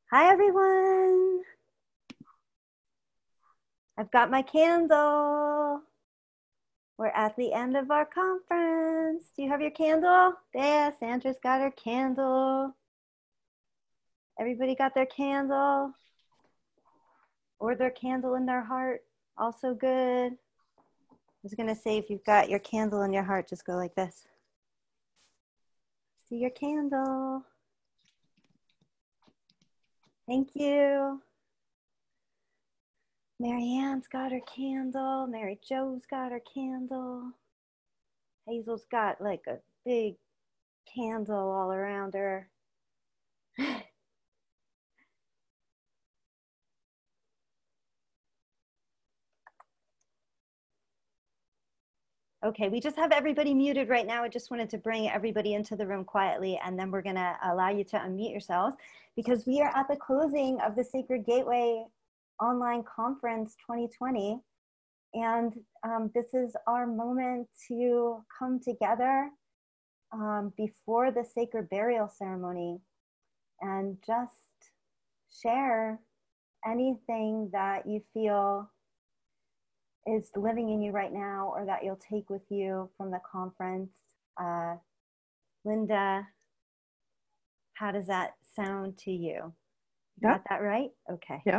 Hi, everyone. I've got my candle. We're at the end of our conference. Do you have your candle? Yeah, Sandra's got her candle. Everybody got their candle or their candle in their heart. Also good. I was going to say, if you've got your candle in your heart, just go like this. See your candle. Thank you. Marianne's got her candle. Mary Jo's got her candle. Hazel's got like a big candle all around her. Okay, we just have everybody muted right now. I just wanted to bring everybody into the room quietly, and then we're going to allow you to unmute yourselves because we are at the closing of the Sacred Gateway Online Conference 2020. And this is our moment to come together before the sacred burial ceremony and just share anything that you feel is living in you right now or that you'll take with you from the conference. Linda, how does that sound to you? Yep. Got that right? Okay. Yeah.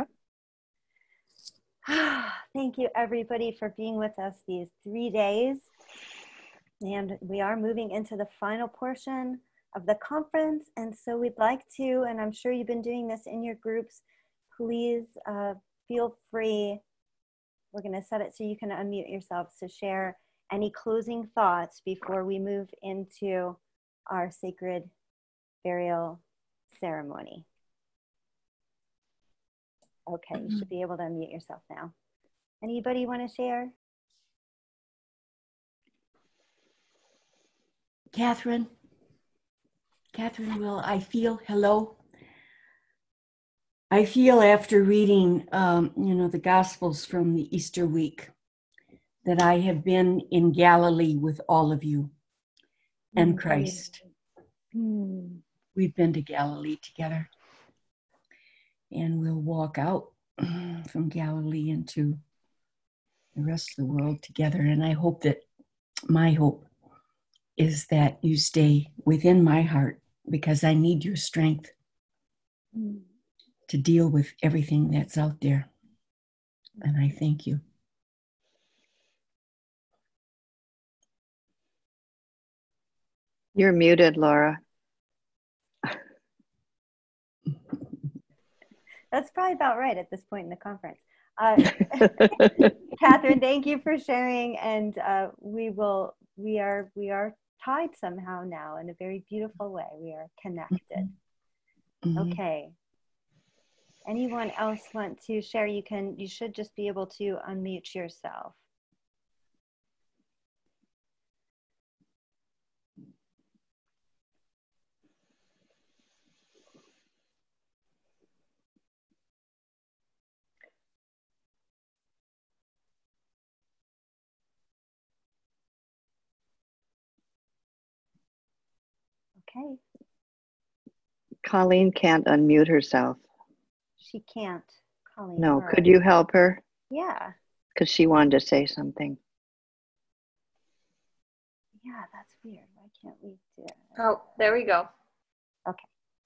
Thank you, everybody, for being with us these 3 days. And we are moving into the final portion of the conference. And so we'd like to, and I'm sure you've been doing this in your groups, please feel free. We're going to set it so you can unmute yourselves to share any closing thoughts before we move into our sacred burial ceremony. Okay, you should be able to unmute yourself now. Anybody want to share? Catherine, will I feel, hello? I feel after reading, the Gospels from the Easter week that I have been in Galilee with all of you and Christ. We've been to Galilee together, and we'll walk out from Galilee into the rest of the world together. And I hope that my hope is that you stay within my heart because I need your strength to deal with everything that's out there. And I thank you. You're muted, Laura. That's probably about right at this point in the conference. Catherine, thank you for sharing. And we are tied somehow now in a very beautiful way. We are connected. Okay. Anyone else want to share? You should just be able to unmute yourself. Okay. Colleen can't unmute herself. She can't. Colleen. No, could you help her? Yeah. Because she wanted to say something. Yeah, that's weird. Why can't we do it? Oh, there we go. Okay.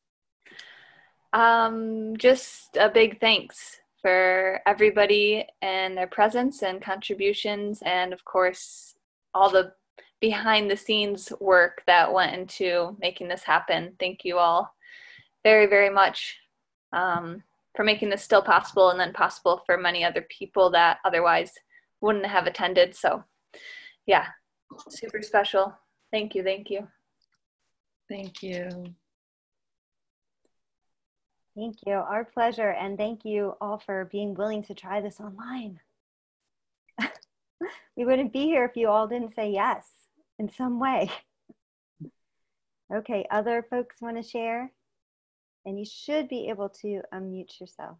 Just a big thanks for everybody and their presence and contributions, and of course, all the behind the scenes work that went into making this happen. Thank you all very, very much for making this still possible, and then possible for many other people that otherwise wouldn't have attended. So yeah, super special. Thank you. Thank you. Thank you. Thank you. Our pleasure. And thank you all for being willing to try this online. We wouldn't be here if you all didn't say yes in some way. Okay, other folks want to share? And you should be able to unmute yourself.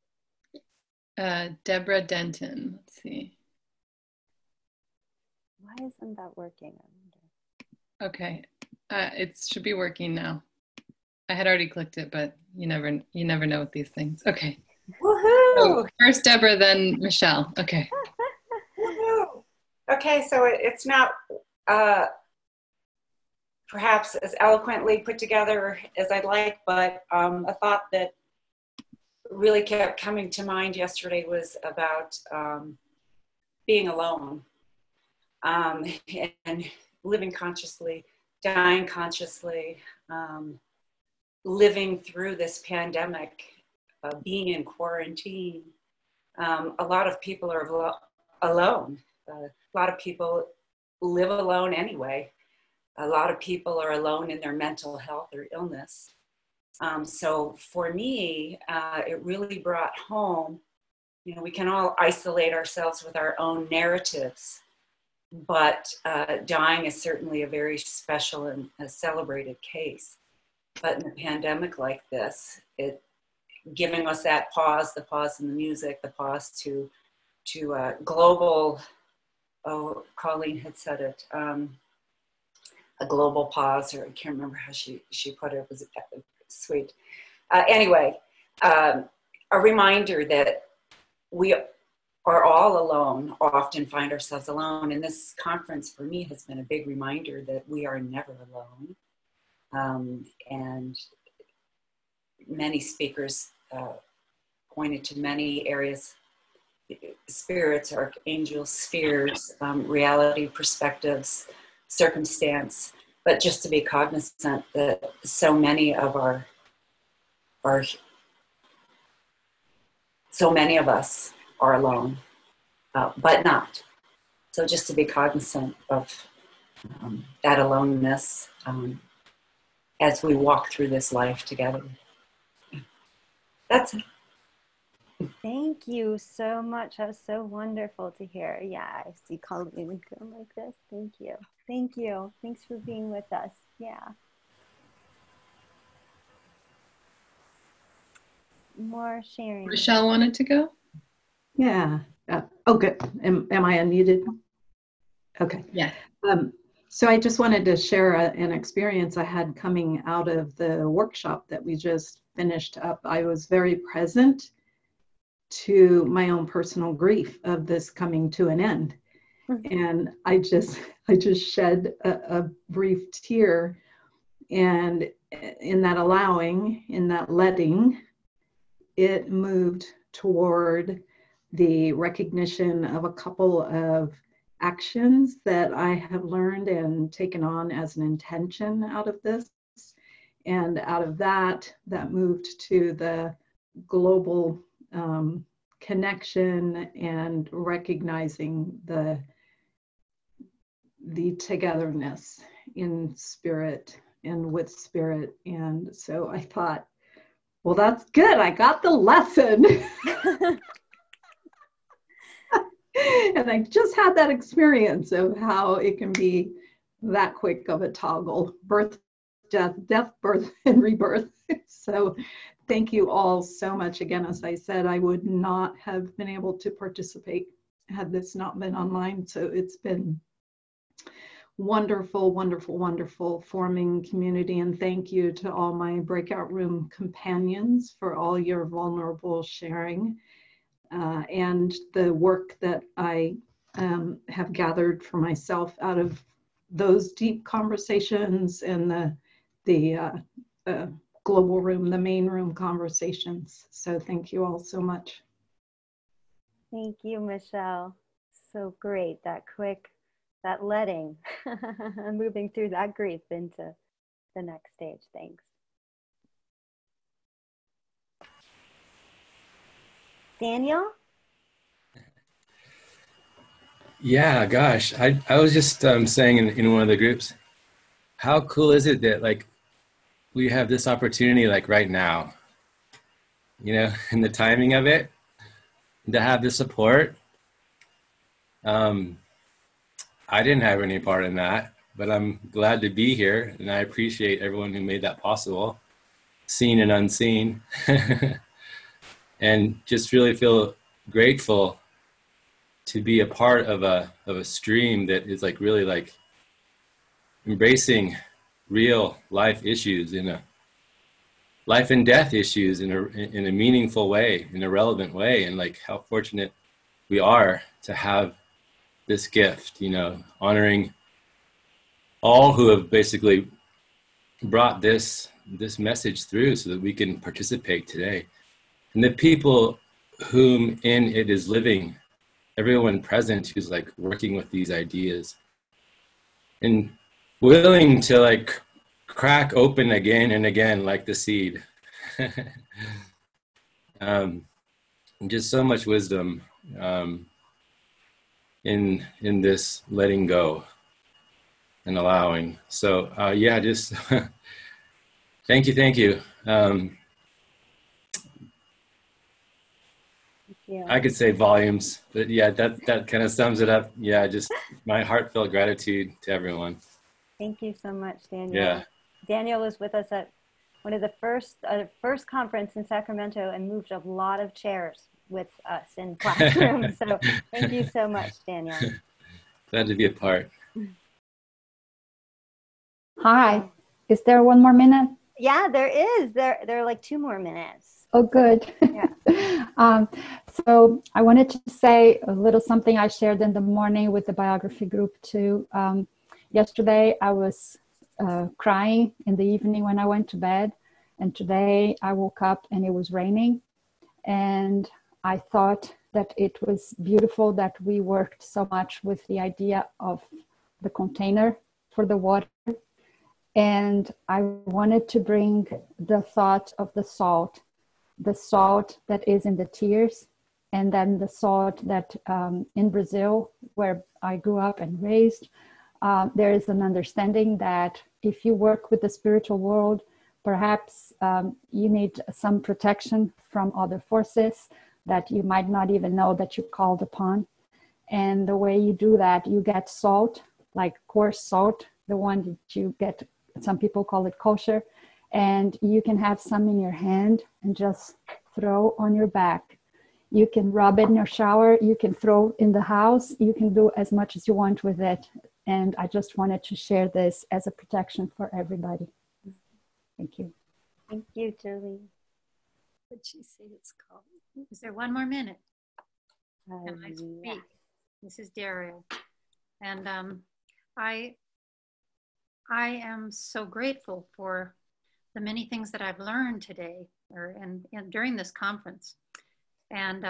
Deborah Denton, let's see. Why isn't that working? Okay, it should be working now. I had already clicked it, but you never know with these things. Okay. Woohoo! So first Deborah, then Michelle. Okay. Woohoo! Okay, so it's not perhaps as eloquently put together as I'd like, but a thought that really kept coming to mind yesterday was about being alone and living consciously, dying consciously, living through this pandemic, being in quarantine. A lot of people are alone. A lot of people live alone anyway. A lot of people are alone in their mental health or illness. So for me, it really brought home, we can all isolate ourselves with our own narratives, but dying is certainly a very special and a celebrated case. But in a pandemic like this, it giving us that pause, the pause in the music, the pause to global, Colleen had said it, a global pause, or I can't remember how she put it, it was sweet. Anyway, a reminder that we are all alone, often find ourselves alone. And this conference for me has been a big reminder that we are never alone. And many speakers pointed to many areas, spirits, archangels, spheres, reality, perspectives, circumstance, but just to be cognizant that so many of us are alone, but not. So just to be cognizant of that aloneness as we walk through this life together. That's it. Thank you so much. That was so wonderful to hear. Yeah, I see Colleen going like this. Thank you. Thank you. Thanks for being with us. Yeah. More sharing. Michelle wanted to go? Yeah. Oh, good. Am I unmuted? Okay. Yeah. So I just wanted to share an experience I had coming out of the workshop that we just finished up. I was very present to my own personal grief of this coming to an end. And I just shed a brief tear, and in that allowing, in that letting, it moved toward the recognition of a couple of actions that I have learned and taken on as an intention out of this. And out of that moved to the global connection and recognizing the togetherness in spirit and with spirit. And so I thought, well, that's good. I got the lesson. And I just had that experience of how it can be that quick of a toggle: birth, death, birth, and rebirth. So thank you all so much. Again, as I said, I would not have been able to participate had this not been online. So it's been wonderful, wonderful, wonderful forming community. And thank you to all my breakout room companions for all your vulnerable sharing. And the work that I have gathered for myself out of those deep conversations and the global room, the main room conversations. So thank you all so much. Thank you, Michelle. So great, that letting, moving through that grief into the next stage. Thanks. Daniel? Yeah, gosh, I was just saying in one of the groups, how cool is it that like we have this opportunity like right now, and the timing of it, to have the support. I didn't have any part in that, but I'm glad to be here, and I appreciate everyone who made that possible, seen and unseen. And just really feel grateful to be a part of a stream that is like really like embracing real life issues in a life and death issues in a meaningful way, in a relevant way, and like how fortunate we are to have this gift, you know, honoring all who have basically brought this message through so that we can participate today. And the people whom in it is living, everyone present who's like working with these ideas and willing to like crack open again and again like the seed. Just so much wisdom in this letting go and allowing. So yeah, just thank you. Yeah. I could say volumes, but yeah, that kind of sums it up. Yeah, just my heartfelt gratitude to everyone. Thank you so much, Daniel. Yeah. Daniel was with us at one of the first conference in Sacramento and moved a lot of chairs with us in classrooms. So thank you so much, Daniel. Glad to be a part. Hi, is there one more minute? Yeah, there is. There are like 2 more minutes. Oh, good. Yeah. So I wanted to say a little something I shared in the morning with the biography group too. Yesterday I was crying in the evening when I went to bed, and today I woke up and it was raining, and I thought that it was beautiful that we worked so much with the idea of the container for the water. And I wanted to bring the thought of the salt that is in the tears, and then the salt that in Brazil, where I grew up and raised, there is an understanding that if you work with the spiritual world, perhaps you need some protection from other forces that you might not even know that you're called upon. And the way you do that, you get salt, like coarse salt, the one that you get, some people call it kosher, and you can have some in your hand and just throw on your back. You can rub it in your shower, you can throw in the house, you can do as much as you want with it. And I just wanted to share this as a protection for everybody. Thank you. Thank you, Julie. What'd she say it's called? Is there 1 more minute? Can I Yeah. speak? This is Daryl. And I am so grateful for the many things that I've learned today and during this conference. And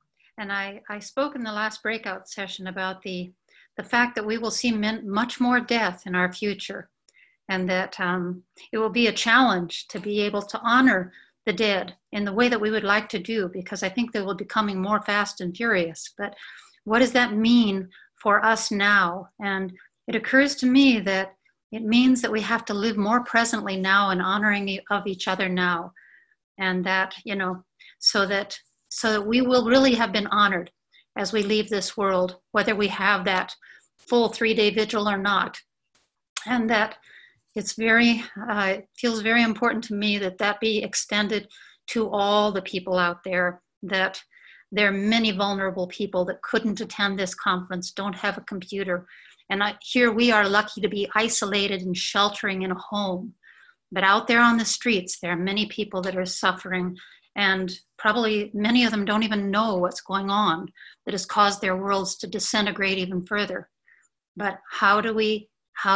I spoke in the last breakout session about the fact that we will see much more death in our future, and that it will be a challenge to be able to honor the dead in the way that we would like to do, because I think they will be becoming more fast and furious. But what does that mean for us now? And it occurs to me that it means that we have to live more presently now and honoring of each other now. And that, you know, so that we will really have been honored as we leave this world, whether we have that full 3-day vigil or not. And that it's it feels very important to me that be extended to all the people out there, that there are many vulnerable people that couldn't attend this conference, don't have a computer. And here we are lucky to be isolated and sheltering in a home. But out there on the streets, there are many people that are suffering, and probably many of them don't even know what's going on that has caused their worlds to disintegrate even further. But how do we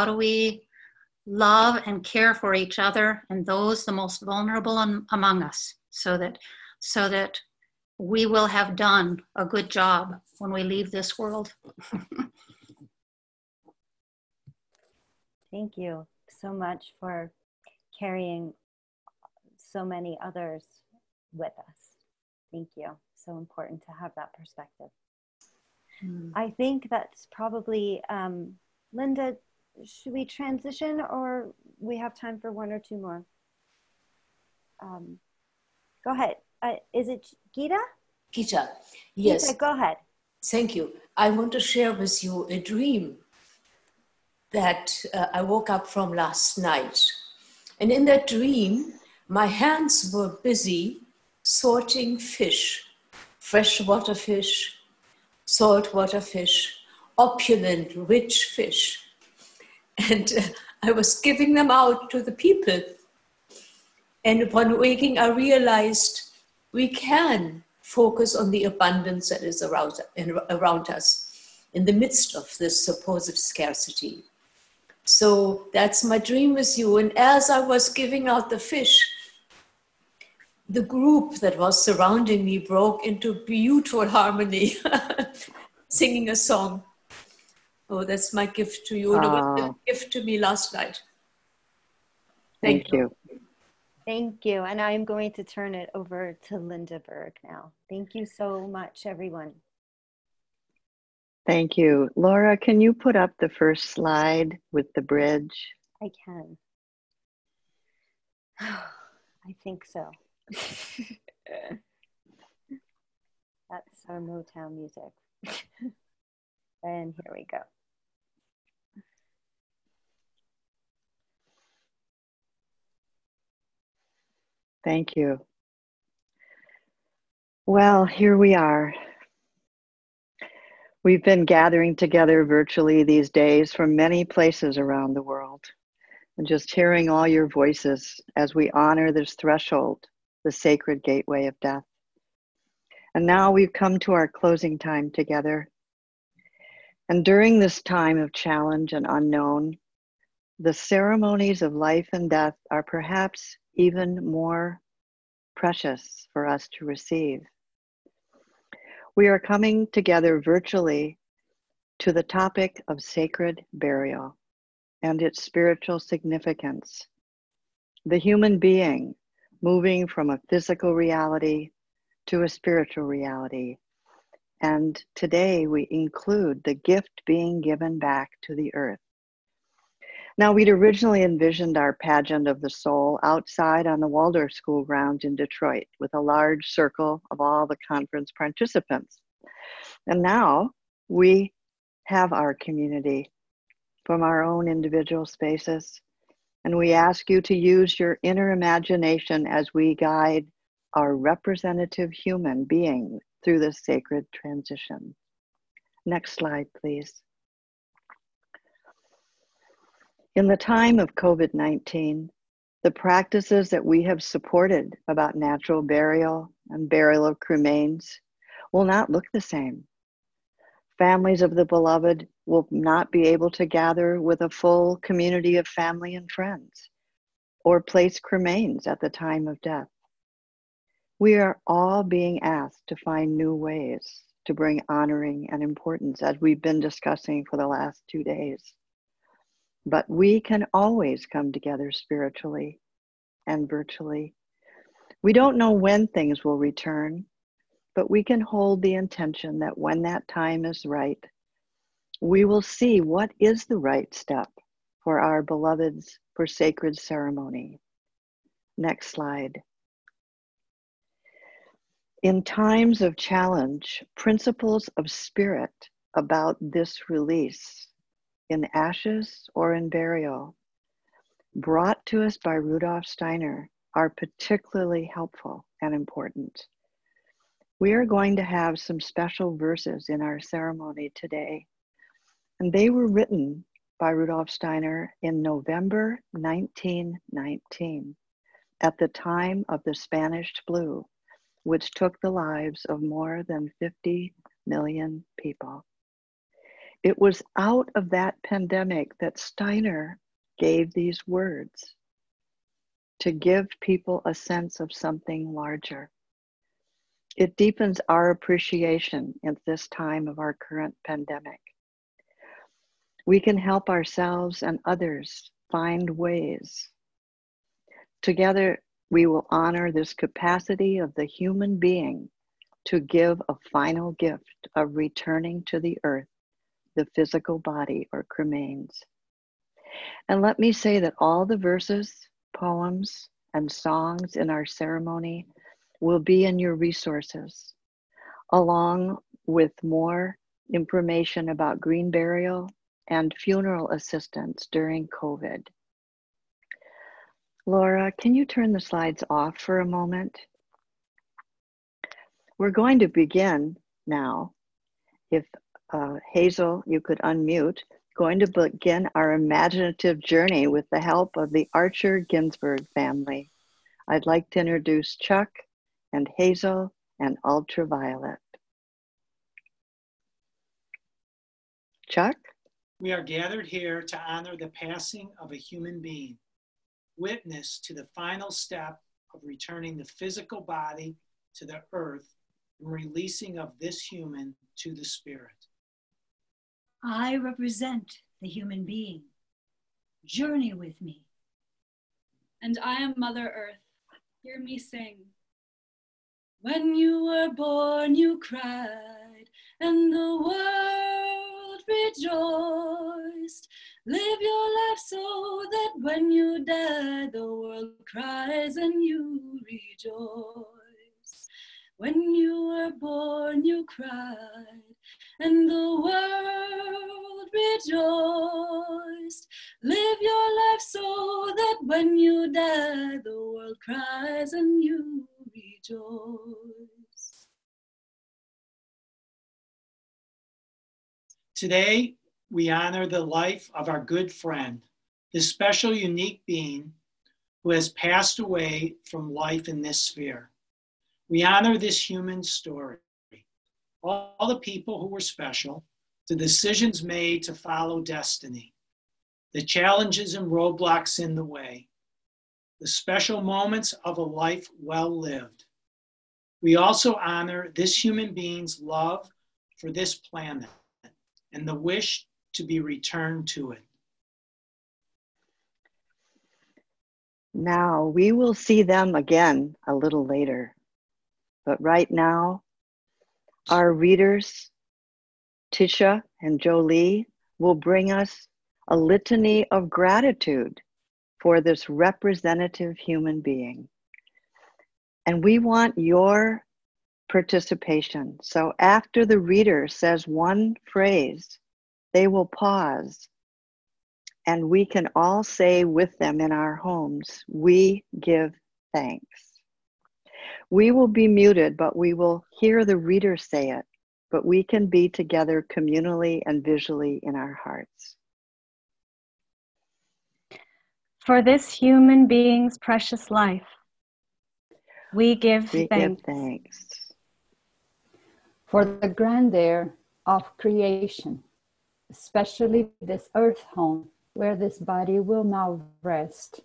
love and care for each other and those the most vulnerable among us, so that we will have done a good job when we leave this world? Thank you so much for carrying so many others with us. Thank you. So important to have that perspective. I think that's probably, Linda, should we transition, or we have time for 1 or 2 more? Go ahead. Is it Gita? Gita, yes. Gita, go ahead. Thank you. I want to share with you a dream that I woke up from last night. And in that dream, my hands were busy sorting fish, freshwater fish, saltwater fish, opulent, rich fish. And I was giving them out to the people. And upon waking, I realized we can focus on the abundance that is around us in the midst of this supposed scarcity. So that's my dream with you. And as I was giving out the fish, the group that was surrounding me broke into beautiful harmony, singing a song. Oh, that's my gift to you. It was a gift to me last night. Thank you. Thank you. And I'm going to turn it over to Linda Berg now. Thank you so much, everyone. Thank you. Laura, can you put up the first slide with the bridge? I can. I think so. That's our Motown music. And here we go. Thank you. Well, here we are. We've been gathering together virtually these days from many places around the world, and just hearing all your voices as we honor this threshold, the sacred gateway of death. And now we've come to our closing time together. And during this time of challenge and unknown, the ceremonies of life and death are perhaps even more precious for us to receive. We are coming together virtually to the topic of sacred burial and its spiritual significance. The human being moving from a physical reality to a spiritual reality. And today we include the gift being given back to the earth. Now, we'd originally envisioned our pageant of the soul outside on the Waldorf School grounds in Detroit with a large circle of all the conference participants. And now we have our community from our own individual spaces. And we ask you to use your inner imagination as we guide our representative human being through this sacred transition. Next slide, please. In the time of COVID-19, the practices that we have supported about natural burial and burial of cremains will not look the same. Families of the beloved will not be able to gather with a full community of family and friends or place cremains at the time of death. We are all being asked to find new ways to bring honoring and importance, as we've been discussing for the last 2 days. But we can always come together spiritually and virtually. We don't know when things will return, but we can hold the intention that when that time is right, we will see what is the right step for our beloveds for sacred ceremony. Next slide. In times of challenge, principles of spirit about this release in ashes or in burial, brought to us by Rudolf Steiner, are particularly helpful and important. We are going to have some special verses in our ceremony today, and they were written by Rudolf Steiner in November 1919, at the time of the Spanish flu, which took the lives of more than 50 million people. It was out of that pandemic that Steiner gave these words to give people a sense of something larger. It deepens our appreciation at this time of our current pandemic. We can help ourselves and others find ways. Together, we will honor this capacity of the human being to give a final gift of returning to the earth, the physical body or cremains. And let me say that all the verses, poems, and songs in our ceremony will be in your resources, along with more information about green burial and funeral assistance during COVID. Laura, can you turn the slides off for a moment? We're going to begin now, If Hazel, you could unmute, going to begin our imaginative journey with the help of the Archer Ginsberg family. I'd like to introduce Chuck and Hazel and Ultraviolet. Chuck? We are gathered here to honor the passing of a human being, witness to the final step of returning the physical body to the earth and releasing of this human to the spirit. I represent the human being. Journey with me. And I am Mother Earth. Hear me sing. When you were born, you cried, and the world rejoiced. Live your life so that when you die, the world cries and you rejoice. When you were born, you cried, and the world rejoiced. Live your life so that when you die, the world cries and you rejoice. Today, we honor the life of our good friend, this special, unique being who has passed away from life in this sphere. We honor this human story, all the people who were special, the decisions made to follow destiny, the challenges and roadblocks in the way, the special moments of a life well lived. We also honor this human being's love for this planet and the wish to be returned to it. Now we will see them again a little later, but right now, our readers, Tisha and Jolie, will bring us a litany of gratitude for this representative human being. And we want your participation. So after the reader says one phrase, they will pause, and we can all say with them in our homes, we give thanks. We will be muted, but we will hear the reader say it, but we can be together communally and visually in our hearts. For this human being's precious life, we give thanks. For the grandeur of creation, especially this earth home where this body will now rest,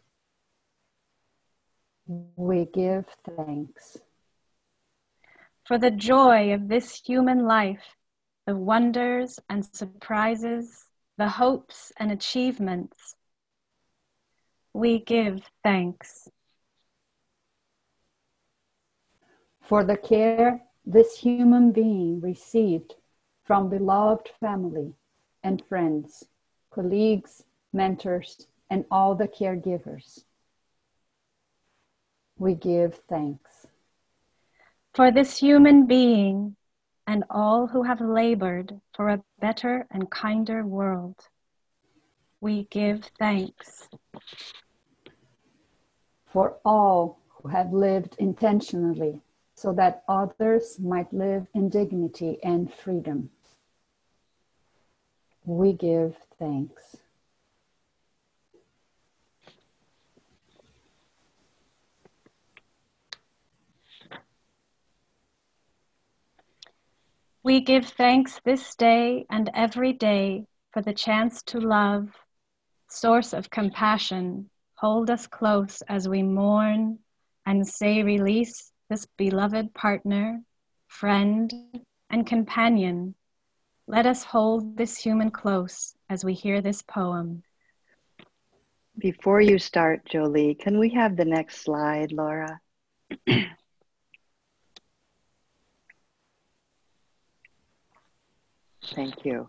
we give thanks. For the joy of this human life, the wonders and surprises, the hopes and achievements, we give thanks. For the care this human being received from beloved family and friends, colleagues, mentors, and all the caregivers, we give thanks. For this human being and all who have labored for a better and kinder world, we give thanks. For all who have lived intentionally so that others might live in dignity and freedom, we give thanks. We give thanks this day and every day for the chance to love, source of compassion, hold us close as we mourn and say release this beloved partner, friend, and companion. Let us hold this human close as we hear this poem. Before you start, Jolie, can we have the next slide, Laura? Thank you.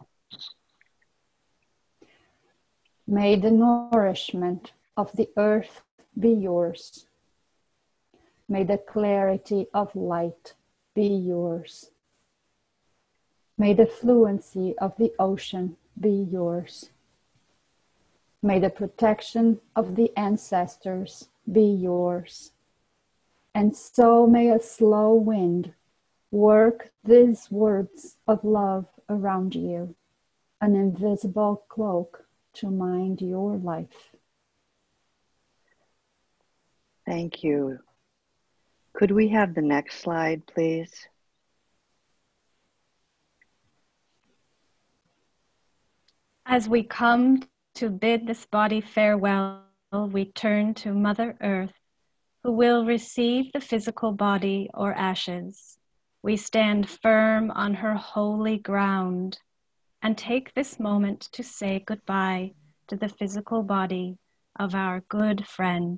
May the nourishment of the earth be yours. May the clarity of light be yours. May the fluency of the ocean be yours. May the protection of the ancestors be yours. And so may a slow wind work these words of love around you, an invisible cloak to mind your life. Thank you. Could we have the next slide, please? As we come to bid this body farewell, we turn to Mother Earth, who will receive the physical body or ashes. We stand firm on her holy ground and take this moment to say goodbye to the physical body of our good friend.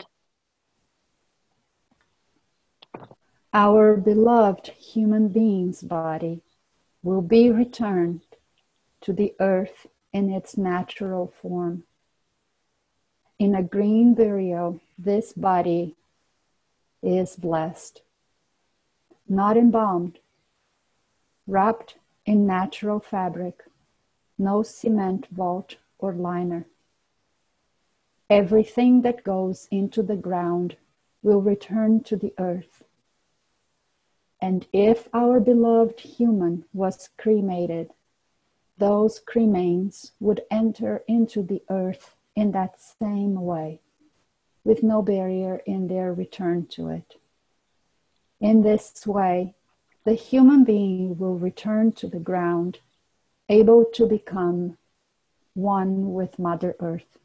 Our beloved human being's body will be returned to the earth in its natural form. In a green burial, this body is blessed, not embalmed, wrapped in natural fabric, no cement vault or liner. Everything that goes into the ground will return to the earth. And if our beloved human was cremated, those cremains would enter into the earth in that same way, with no barrier in their return to it. In this way, the human being will return to the ground, able to become one with Mother Earth.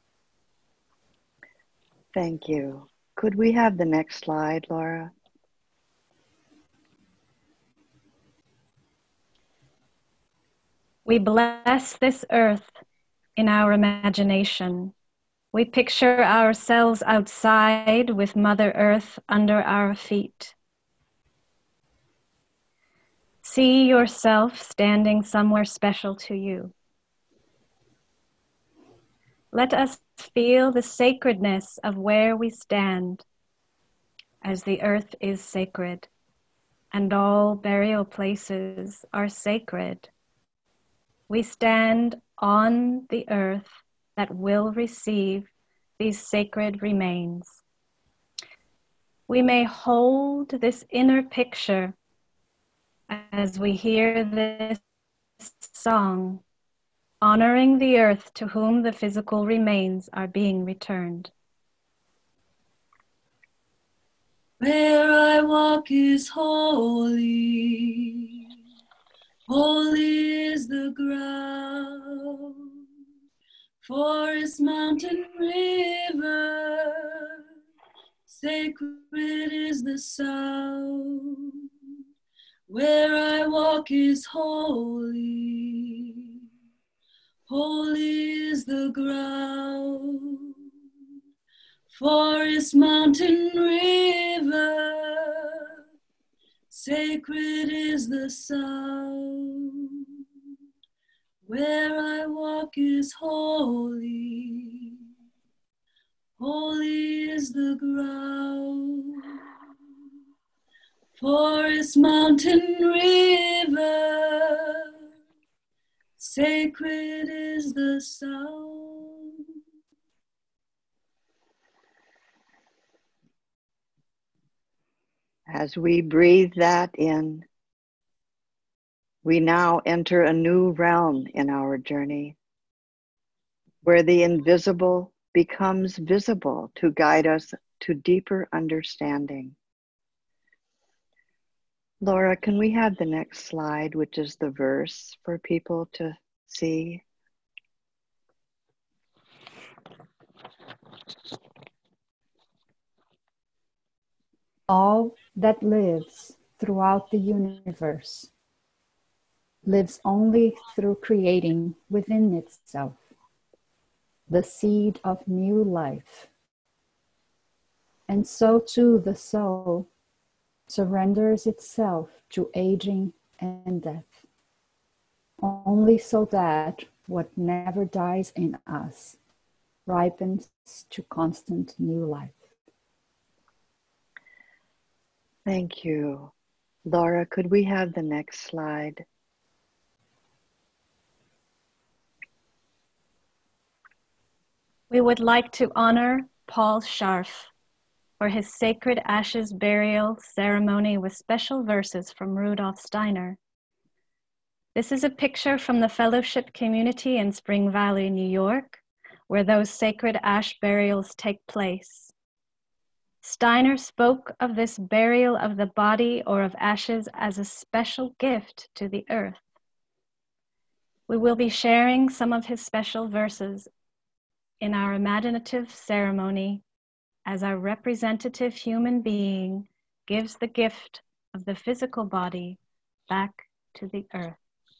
Thank you. Could we have the next slide, Laura? We bless this earth in our imagination. We picture ourselves outside with Mother Earth under our feet. See yourself standing somewhere special to you. Let us feel the sacredness of where we stand, as the earth is sacred, and all burial places are sacred. We stand on the earth that will receive these sacred remains. We may hold this inner picture as we hear this song, honoring the earth to whom the physical remains are being returned. Where I walk is holy, holy is the ground, forest, mountain, river, sacred is the sound. Where I walk is holy, holy is the ground, forest, mountain, river, sacred is the sound. Where I walk is holy, holy is the ground, forest, mountain, river, sacred is the sound. As we breathe that in, we now enter a new realm in our journey, where the invisible becomes visible to guide us to deeper understanding. Laura, can we have the next slide, which is the verse for people to see? All that lives throughout the universe lives only through creating within itself the seed of new life. And so too the soul surrenders itself to aging and death, only so that what never dies in us ripens to constant new life. Thank you. Laura, could we have the next slide? We would like to honor Paul Scharf for his Sacred Ashes burial ceremony with special verses from Rudolf Steiner. This is a picture from the fellowship community in Spring Valley, New York, where those sacred ash burials take place. Steiner spoke of this burial of the body or of ashes as a special gift to the earth. We will be sharing some of his special verses in our imaginative ceremony as our representative human being gives the gift of the physical body back to the earth.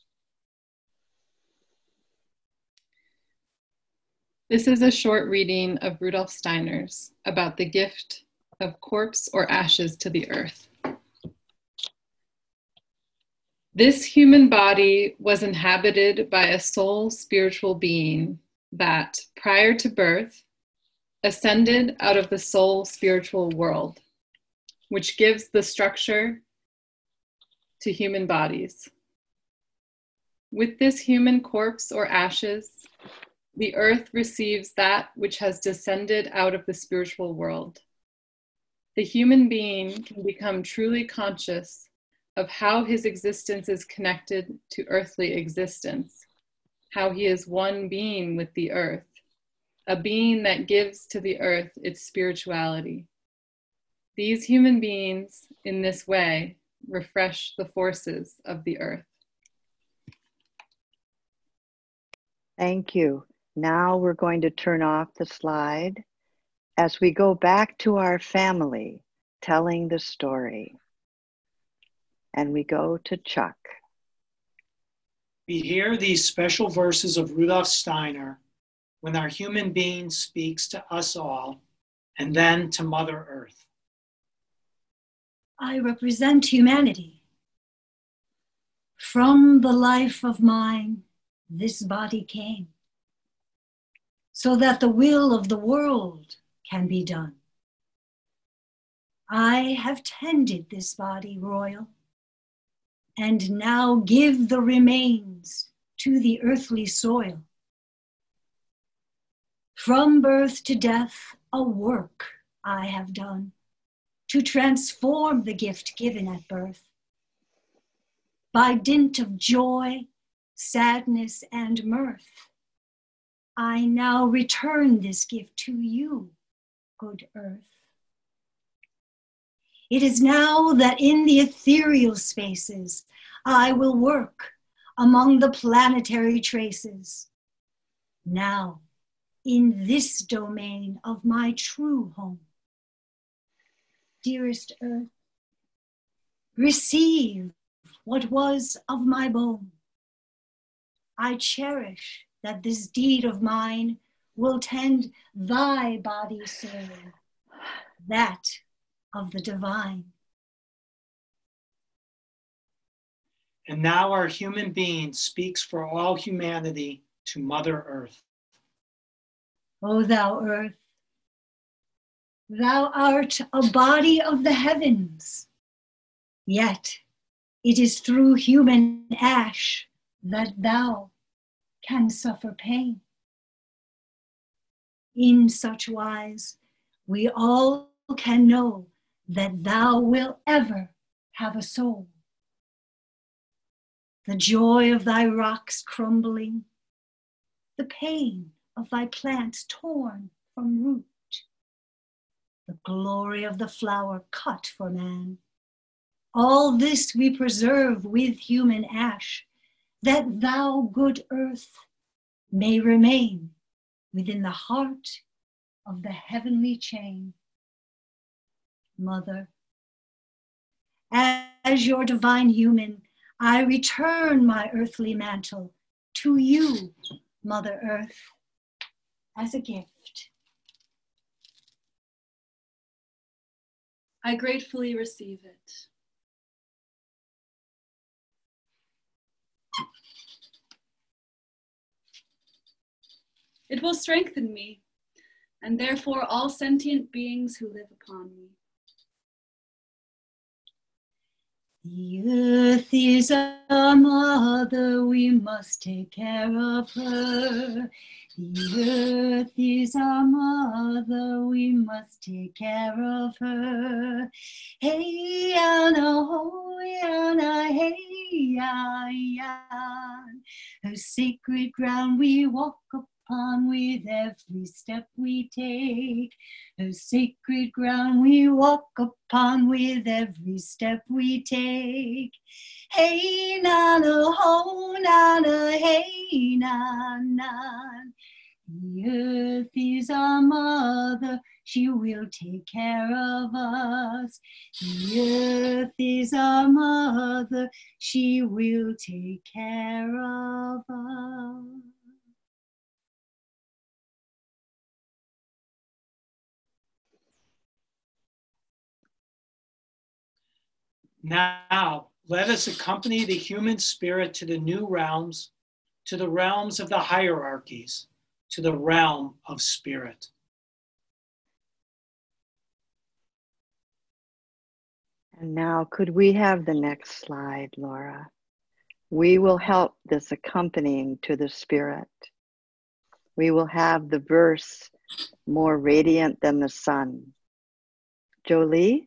This is a short reading of Rudolf Steiner's about the gift of corpse or ashes to the earth. This human body was inhabited by a soul spiritual being that, prior to birth, ascended out of the soul spiritual world, which gives the structure to human bodies. With this human corpse or ashes, the earth receives that which has descended out of the spiritual world. The human being can become truly conscious of how his existence is connected to earthly existence, how he is one being with the earth, a being that gives to the earth its spirituality. These human beings, in this way, refresh the forces of the earth. Thank you. Now we're going to turn off the slide as we go back to our family telling the story. And we go to Chuck. We hear these special verses of Rudolf Steiner when our human being speaks to us all and then to Mother Earth. I represent humanity. From the life of mine, this body came, so that the will of the world can be done. I have tended this body royal, and now give the remains to the earthly soil. From birth to death, a work I have done to transform the gift given at birth. By dint of joy, sadness, and mirth, I now return this gift to you, good earth. It is now that in the ethereal spaces I will work among the planetary traces. Now, in this domain of my true home. Dearest earth, receive what was of my bone. I cherish that this deed of mine will tend thy body soul, that of the divine. And now our human being speaks for all humanity to Mother Earth. O thou earth, thou art a body of the heavens, yet it is through human ash that thou can suffer pain. In such wise, we all can know that thou wilt ever have a soul. The joy of thy rocks crumbling, the pain of thy plants torn from root, the glory of the flower cut for man. All this we preserve with human ash, that thou, good earth, may remain within the heart of the heavenly chain. Mother, as your divine human, I return my earthly mantle to you, Mother Earth, as a gift. I gratefully receive it. It will strengthen me, and therefore all sentient beings who live upon me. The earth is our mother, we must take care of her. The earth is our mother, we must take care of her. Hey, Anna, ho, Anna, hey, yan. Her sacred ground we walk upon with every step we take. Her sacred ground we walk upon with every step we take. Hey, Nana, ho, Nana, hey, Nana. The earth is our mother, she will take care of us. The earth is our mother, she will take care of us. Now, let us accompany the human spirit to the new realms, to the realms of the hierarchies, to the realm of spirit. And now, could we have the next slide, Laura? We will help this accompanying to the spirit. We will have the verse, more radiant than the sun. Jolie?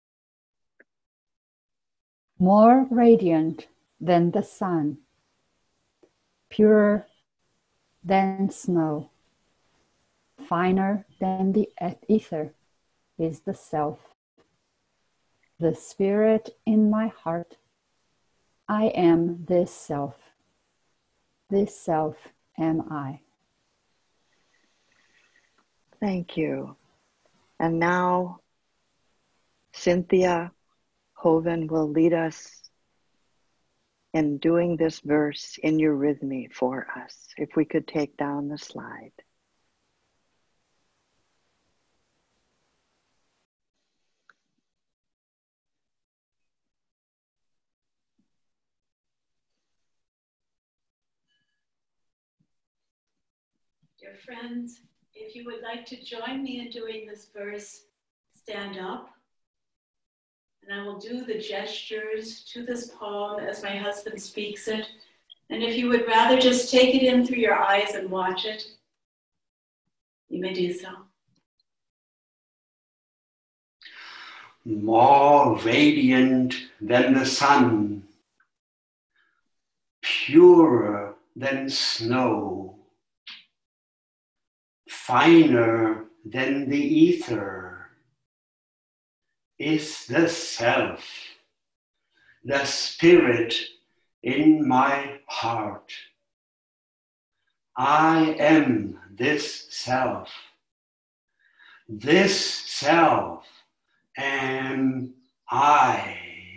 More radiant than the sun, purer than snow, finer than the ether is the self. The spirit in my heart, I am this self. This self am I. Thank you. And now, Cynthia Hoven will lead us in doing this verse in Eurythmy for us. If we could take down the slide. Dear friends, if you would like to join me in doing this verse, stand up. And I will do the gestures to this poem as my husband speaks it. And if you would rather just take it in through your eyes and watch it, you may do so. More radiant than the sun, purer than snow, finer than the ether, is the self, the spirit in my heart. I am this self. This self am I.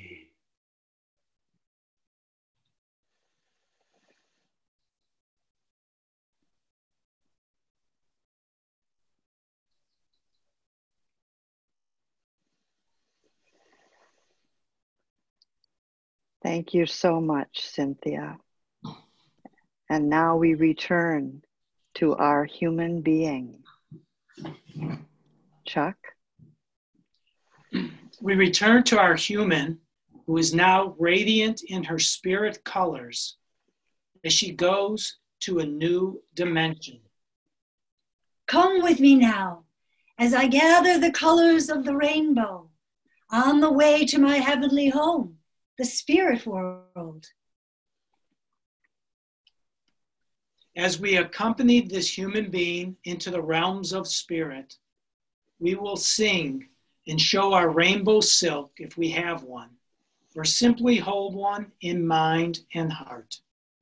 Thank you so much, Cynthia. And now we return to our human being. Chuck? We return to our human, who is now radiant in her spirit colors as she goes to a new dimension. Come with me now, as I gather the colors of the rainbow, on the way to my heavenly home, the spirit world. As we accompany this human being into the realms of spirit, we will sing and show our rainbow silk if we have one, or simply hold one in mind and heart.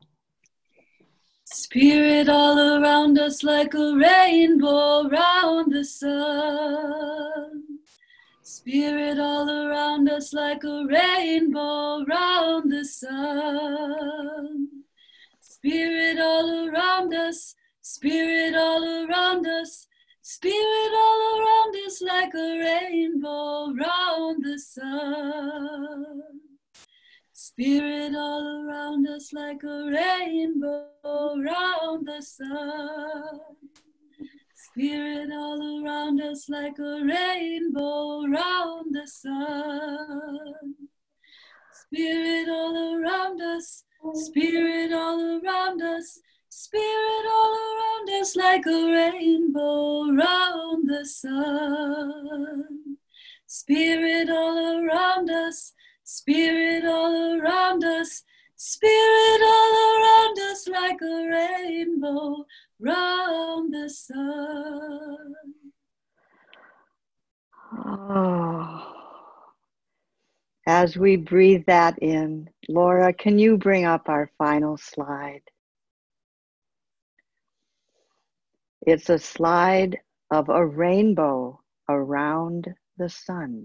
Spirit all around us like a rainbow round the sun. Spirit all around us like a rainbow round the sun. Spirit all around us, spirit all around us, spirit all around us like a rainbow round the sun. Spirit all around us like a rainbow round the sun. Spirit all around us like a rainbow round the sun. Spirit all around us, spirit all around us, spirit all around us us like a rainbow round the sun. Spirit all around us, Spirit all around us, Spirit all around us like a rainbow round the sun. Oh. As we breathe that in, Laura, can you bring up our final slide? It's a slide of a rainbow around the sun.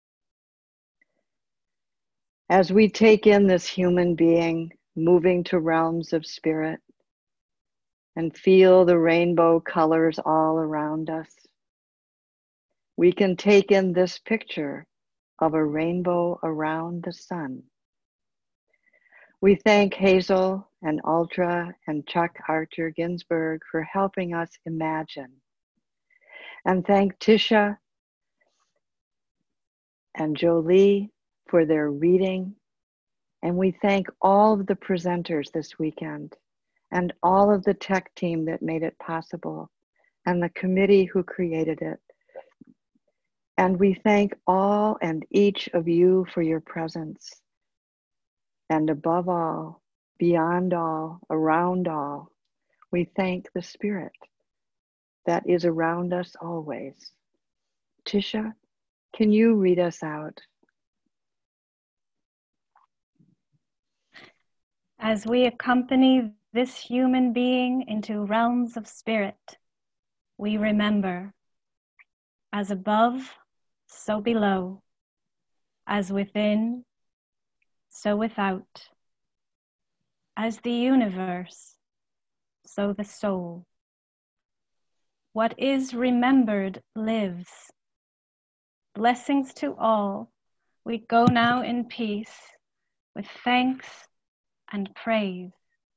As we take in this human being moving to realms of spirit and feel the rainbow colors all around us, we can take in this picture of a rainbow around the sun. We thank Hazel and Ultra and Chuck Archer Ginsburg for helping us imagine. And thank Tisha and Jolie for their reading. And we thank all of the presenters this weekend and all of the tech team that made it possible and the committee who created it. And we thank all and each of you for your presence. And above all, beyond all, around all, we thank the Spirit that is around us always. Tisha, can you read us out? As we accompany this human being into realms of spirit, we remember, as above, so below, as within, so without, as the universe, so the soul. What is remembered lives. Blessings to all. We go now in peace with thanks and praise.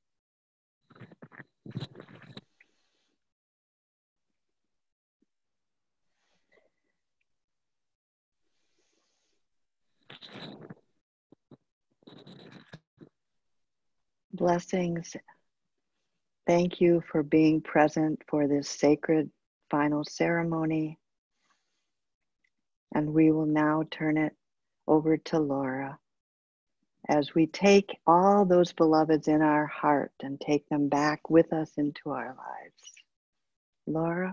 Blessings. Thank you for being present for this sacred final ceremony. And we will now turn it over to Laura as we take all those beloveds in our heart and take them back with us into our lives. Laura?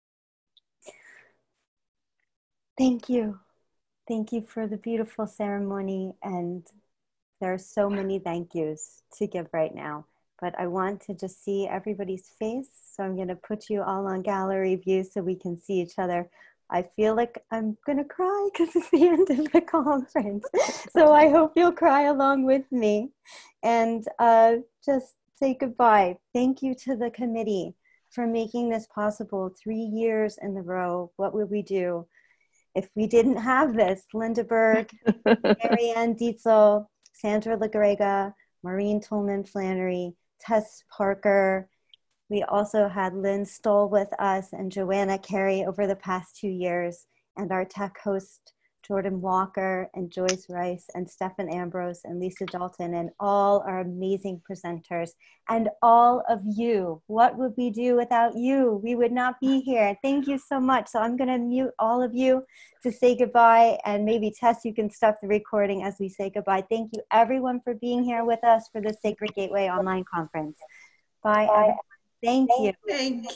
Thank you. Thank you for the beautiful ceremony, and there are so many thank yous to give right now, but I want to just see everybody's face. So I'm going to put you all on gallery view so we can see each other. I feel like I'm going to cry because it's the end of the conference. So I hope you'll cry along with me, and just say goodbye. Thank you to the committee for making this possible 3 years in a row. What would we do if we didn't have this? Linda Berg, Marianne Dietzel, Sandra LaGrega, Maureen Tolman Flannery, Tess Parker. We also had Lynn Stoll with us and Joanna Carey over the past 2 years, and our tech host, Jordan Walker and Joyce Rice and Stephan Ambrose and Lisa Dalton and all our amazing presenters and all of you. What would we do without you? We would not be here. Thank you so much. So I'm going to mute all of you to say goodbye, and maybe Tess, you can stop the recording as we say goodbye. Thank you everyone for being here with us for the Sacred Gateway Online Conference. Bye everyone. Thank you. Thank you.